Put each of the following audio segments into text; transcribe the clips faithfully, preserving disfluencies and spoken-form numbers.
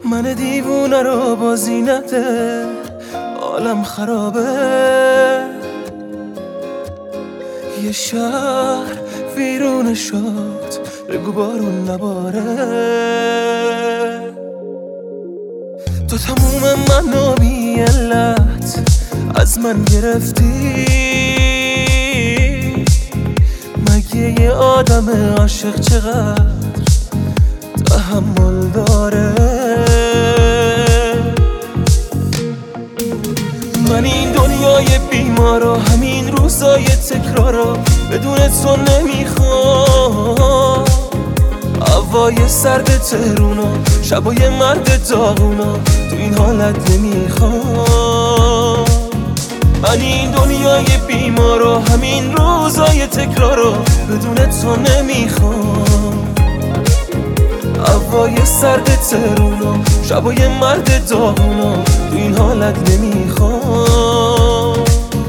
من دیوونه رو با زینته عالم خرابه، یه شهر ویرونه شد بگو بارون نباره. تو تموم منو بی علت از من گرفتی، مگه یه آدم عاشق چقدر تحمل داره؟ من این دنیای بیمار و همین روزای تکرار رو بدون تو نمیخوام. هوای سرد تهرون و شبای مرد داغونا تو این حالت نمیخوام. من این دنیای بیمار و همین روزای تکرار رو بدون تو نمیخوام. هوای سرد تهرون و شبای مرد داغونا تو این حالت نمیخوام.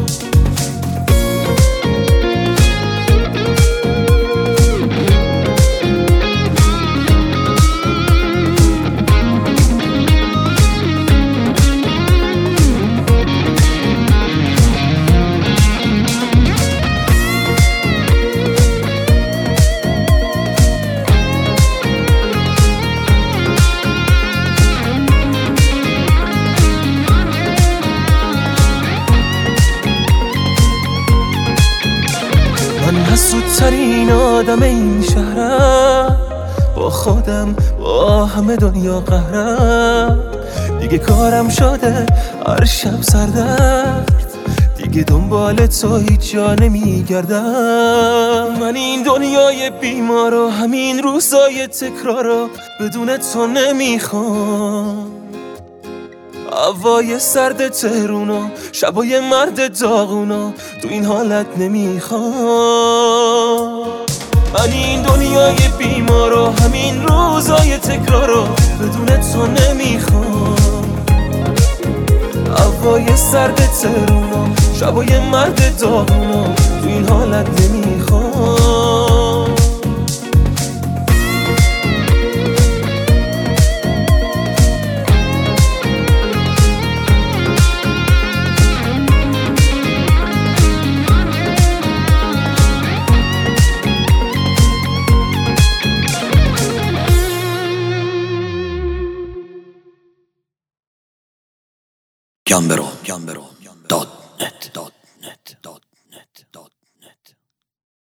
من حسودترین آدم این شهرم، با خودم با همه دنیا قهرم. دیگه کارم شده هر شب سردرد، دیگه دنبال تو هیچ جا نمیگردم. من این دنیای بیمار و همین روزای تکرار رو بدون تو نمیخوام. هوای سرد تهرون و شبای مرد داغونا تو این حالت نمیخوام. من این دنیای بیمار و همین روزای تکرار رو بدون تو نمیخوام. هوای سرد تهرون و شبای مرد داغونا تو این حالت نمیخوام. Gambero, Gambero, dot net.